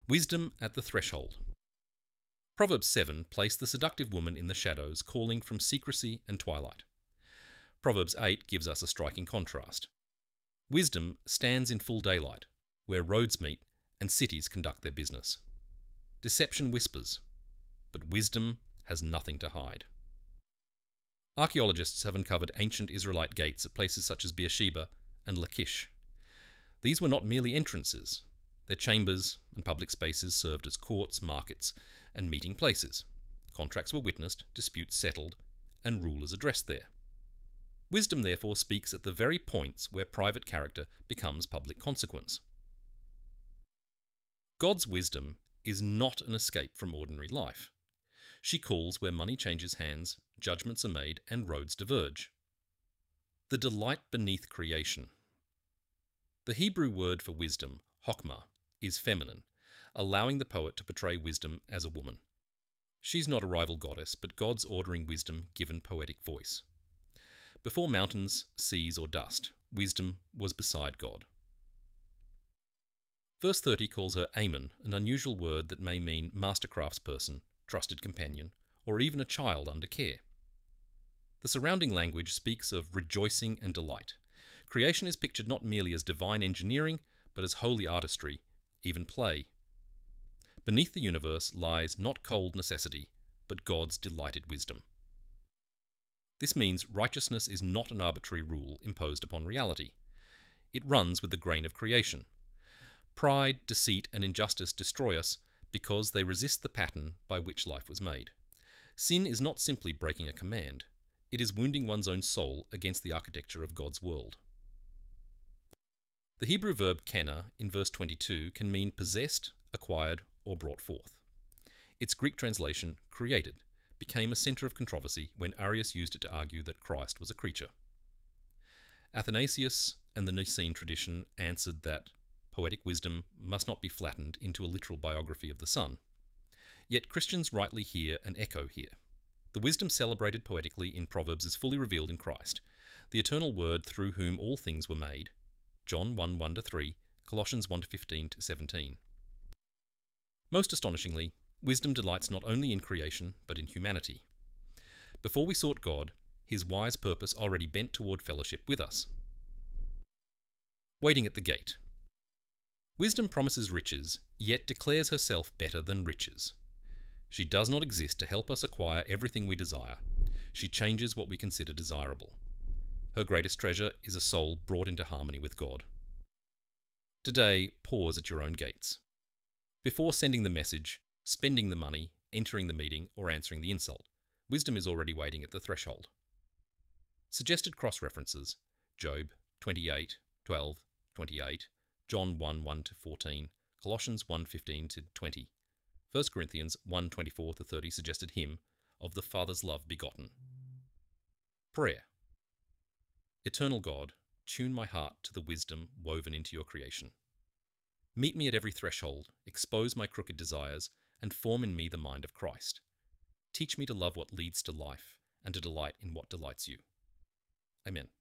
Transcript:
Wisdom at the threshold. Proverbs 7 placed the seductive woman in the shadows, calling from secrecy and twilight. Proverbs 8 gives us a striking contrast. Wisdom stands in full daylight, where roads meet and cities conduct their business. Deception whispers, but wisdom has nothing to hide. Archaeologists have uncovered ancient Israelite gates at places such as Beersheba and Lachish. These were not merely entrances. Their chambers and public spaces served as courts, markets, and meeting places. Contracts were witnessed, disputes settled, and rulers addressed there. Wisdom, therefore, speaks at the very points where private character becomes public consequence. God's wisdom is not an escape from ordinary life. She calls where money changes hands, judgments are made, and roads diverge. The delight beneath creation. The Hebrew word for wisdom, chokmah, is feminine, allowing the poet to portray wisdom as a woman. She's not a rival goddess, but God's ordering wisdom given poetic voice. Before mountains, seas, or dust, wisdom was beside God. Verse 30 calls her Amen, an unusual word that may mean master craftsperson, trusted companion, or even a child under care. The surrounding language speaks of rejoicing and delight. Creation is pictured not merely as divine engineering, but as holy artistry, even play. Beneath the universe lies not cold necessity, but God's delighted wisdom. This means righteousness is not an arbitrary rule imposed upon reality. It runs with the grain of creation. Pride, deceit, and injustice destroy us because they resist the pattern by which life was made. Sin is not simply breaking a command. It is wounding one's own soul against the architecture of God's world. The Hebrew verb kena in verse 22 can mean possessed, acquired, or brought forth. Its Greek translation, created, became a centre of controversy when Arius used it to argue that Christ was a creature. Athanasius and the Nicene tradition answered that poetic wisdom must not be flattened into a literal biography of the Son. Yet Christians rightly hear an echo here. The wisdom celebrated poetically in Proverbs is fully revealed in Christ, the eternal Word through whom all things were made. John 1:1-3, Colossians 1:15-17. Most astonishingly, wisdom delights not only in creation, but in humanity. Before we sought God, his wise purpose already bent toward fellowship with us. Waiting at the gate. Wisdom promises riches, yet declares herself better than riches. She does not exist to help us acquire everything we desire. She changes what we consider desirable. Her greatest treasure is a soul brought into harmony with God. Today, pause at your own gates. Before sending the message, spending the money, entering the meeting, or answering the insult, wisdom is already waiting at the threshold. Suggested cross-references: Job 28:12-28, John 1:1-14, Colossians 1:15-20, 1 Corinthians 1:24-30 suggested hymn of the Father's love begotten. Prayer. Eternal God, tune my heart to the wisdom woven into your creation. Meet me at every threshold, expose my crooked desires, and form in me the mind of Christ. Teach me to love what leads to life, and to delight in what delights you. Amen.